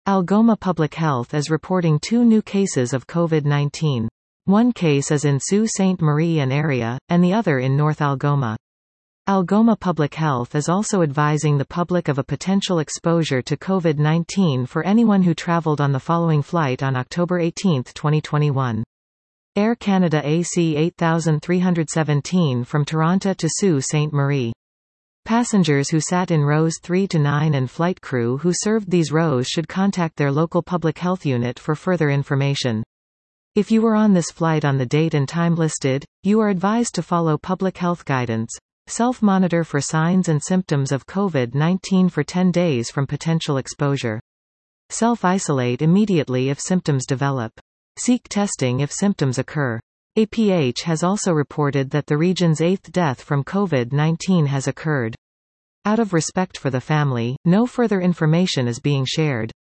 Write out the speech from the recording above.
Algoma Public Health is reporting 2 new cases of COVID-19. One case is in Sault Ste. Marie and area, and the other in North Algoma. Algoma Public Health is also advising the public of a potential exposure to COVID-19 for anyone who traveled on the following flight on October 18, 2021. Air Canada AC 8317 from Toronto to Sault Ste. Marie. Passengers who sat in rows 3 to 9 and flight crew who served these rows should contact their local public health unit for further information. If you were on this flight on the date and time listed, you are advised to follow public health guidance. Self-monitor for signs and symptoms of COVID-19 for 10 days from potential exposure. Self-isolate immediately if symptoms develop. Seek testing if symptoms occur. APH has also reported that the region's 8th death from COVID-19 has occurred. Out of respect for the family, no further information is being shared.